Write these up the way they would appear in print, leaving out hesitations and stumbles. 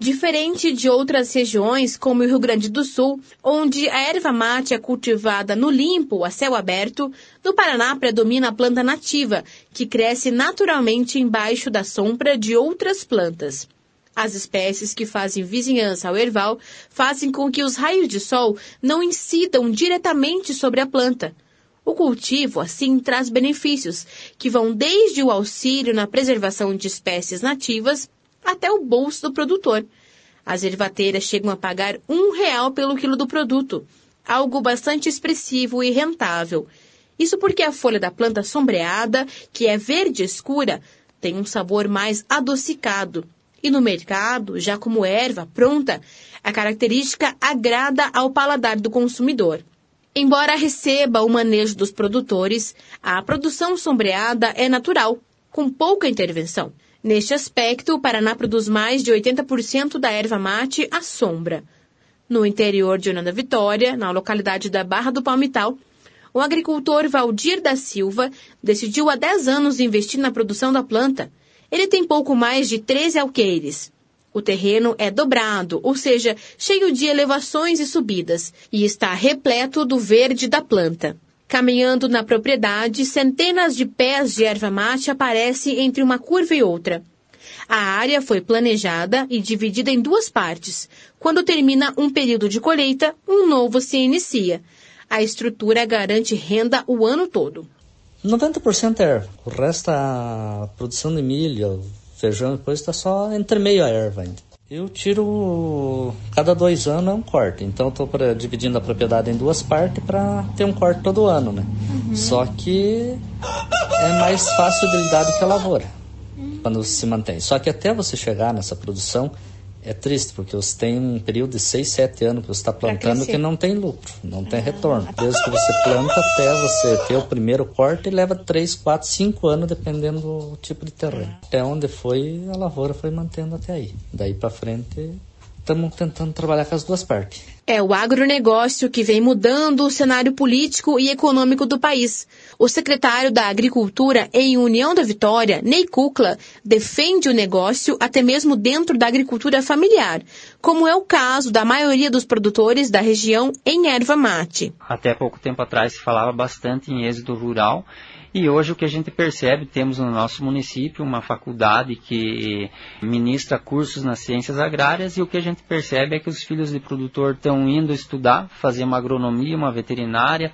Diferente de outras regiões, como o Rio Grande do Sul, onde a erva mate é cultivada no limpo, a céu aberto, no Paraná predomina a planta nativa, que cresce naturalmente embaixo da sombra de outras plantas. As espécies que fazem vizinhança ao erval fazem com que os raios de sol não incidam diretamente sobre a planta. O cultivo, assim, traz benefícios, que vão desde o auxílio na preservação de espécies nativas até o bolso do produtor. As ervateiras chegam a pagar R$1 pelo quilo do produto, algo bastante expressivo e rentável. Isso porque a folha da planta sombreada, que é verde escura, tem um sabor mais adocicado. E no mercado, já como erva pronta, a característica agrada ao paladar do consumidor. Embora receba o manejo dos produtores, a produção sombreada é natural, com pouca intervenção. Neste aspecto, o Paraná produz mais de 80% da erva mate à sombra. No interior de União da Vitória, na localidade da Barra do Palmital, o agricultor Valdir da Silva decidiu há 10 anos investir na produção da planta. Ele tem pouco mais de 13 alqueires. O terreno é dobrado, ou seja, cheio de elevações e subidas, e está repleto do verde da planta. Caminhando na propriedade, centenas de pés de erva mate aparecem entre uma curva e outra. A área foi planejada e dividida em 2 partes. Quando termina um período de colheita, um novo se inicia. A estrutura garante renda o ano todo. 90% é erva. O resto, a produção de milho, feijão, depois está só entre meio a erva ainda. Eu tiro, cada 2 anos é um corte. Então estou dividindo a propriedade em 2 partes para ter um corte todo ano, né? Só que é mais fácil de lidar do que a lavoura, quando se mantém. Só que até você chegar nessa produção, é triste, porque você tem um período de 6, 7 anos que você está plantando que não tem lucro, não tem retorno. Desde que você planta até você ter o primeiro corte, leva 3, 4, 5 anos, dependendo do tipo de terreno. Até onde foi, a lavoura foi mantendo até aí. Daí para frente, estamos tentando trabalhar com as 2 partes. É o agronegócio que vem mudando o cenário político e econômico do país. O secretário da Agricultura em União da Vitória, Ney Kukla, defende o negócio até mesmo dentro da agricultura familiar, como é o caso da maioria dos produtores da região em erva mate. Até pouco tempo atrás se falava bastante em êxodo rural. E hoje o que a gente percebe, temos no nosso município uma faculdade que ministra cursos nas ciências agrárias, e o que a gente percebe é que os filhos de produtor estão indo estudar, fazer uma agronomia, uma veterinária.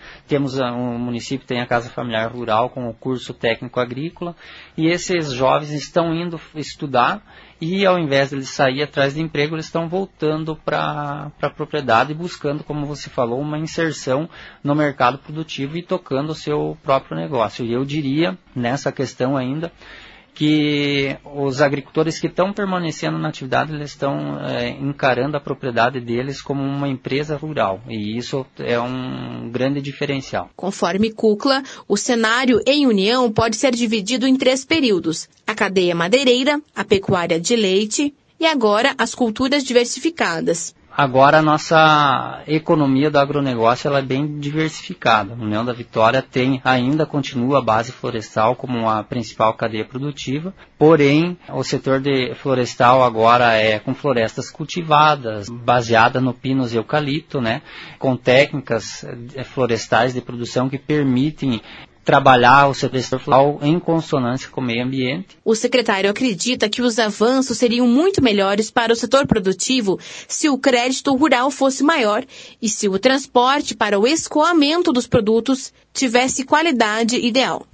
O município tem a Casa Familiar Rural com o curso técnico agrícola, e esses jovens estão indo estudar, e ao invés de eles sair atrás de emprego, eles estão voltando para a propriedade, buscando, como você falou, uma inserção no mercado produtivo e tocando o seu próprio negócio. E eu diria, nessa questão ainda, que os agricultores que estão permanecendo na atividade, eles estão encarando a propriedade deles como uma empresa rural, e isso é um grande diferencial. Conforme Kukla, o cenário em União pode ser dividido em 3 períodos: a cadeia madeireira, a pecuária de leite e agora as culturas diversificadas. Agora a nossa economia do agronegócio ela é bem diversificada. A União da Vitória continua a base florestal como a principal cadeia produtiva, porém o setor florestal agora é com florestas cultivadas, baseada no pinus e eucalipto, né, com técnicas florestais de produção que permitem trabalhar o setor florestal em consonância com o meio ambiente. O secretário acredita que os avanços seriam muito melhores para o setor produtivo se o crédito rural fosse maior e se o transporte para o escoamento dos produtos tivesse qualidade ideal.